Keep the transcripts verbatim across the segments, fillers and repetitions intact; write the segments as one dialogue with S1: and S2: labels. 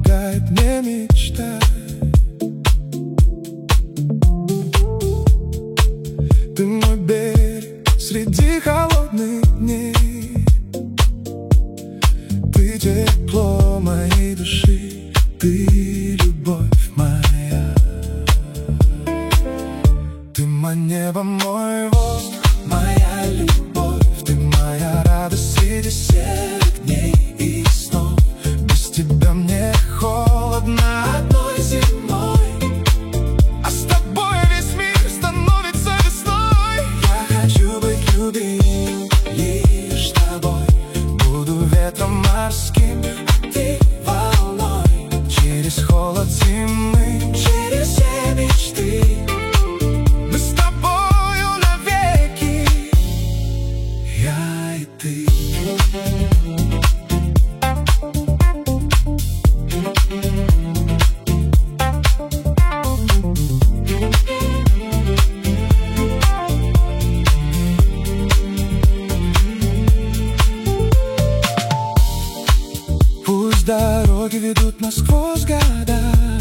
S1: помогает мне мечтать. Ты мой берег среди холодных дней. Ты тепло моей души, ты любовь моя. Ты мое небо, мой воздух, моя любовь. Ты моя радость среди серых дней и снов. Без тебя мне холодно одной зимой, а с тобой весь мир становится весной. Я хочу быть любим лишь тобой. Буду ветром морским, а ты волной. Через холод зимы, через все мечты. Мы с тобою навеки, я и ты. Пусть дороги ведут нас сквозь года,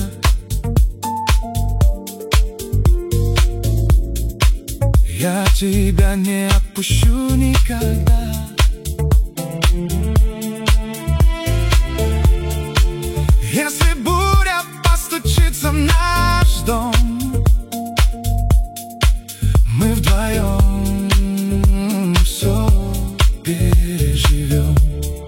S1: я тебя не отпущу никогда. Если буря постучится в наш дом, мы вдвоем все переживем.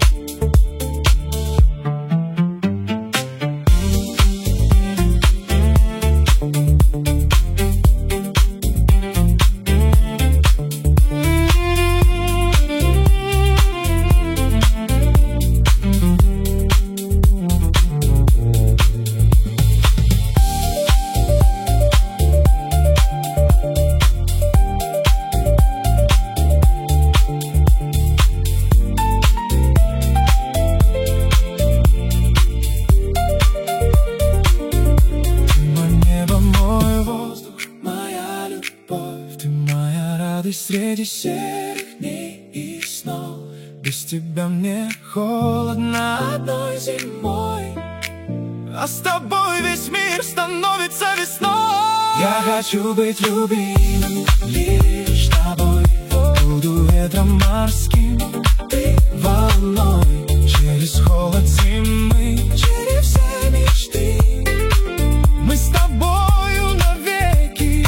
S1: Среди серых дней и снов. Без тебя мне холодно одной зимой, а с тобой весь мир становится весной. Я хочу быть любимым лишь тобой. Буду ветром морским, ты волной. Через холод зимы, через все мечты. Мы с тобою навеки,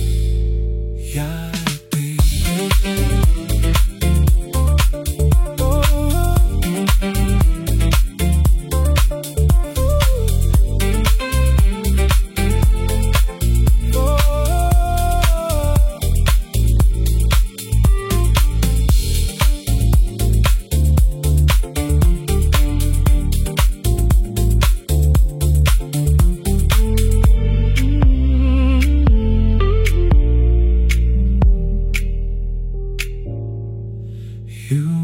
S1: я you.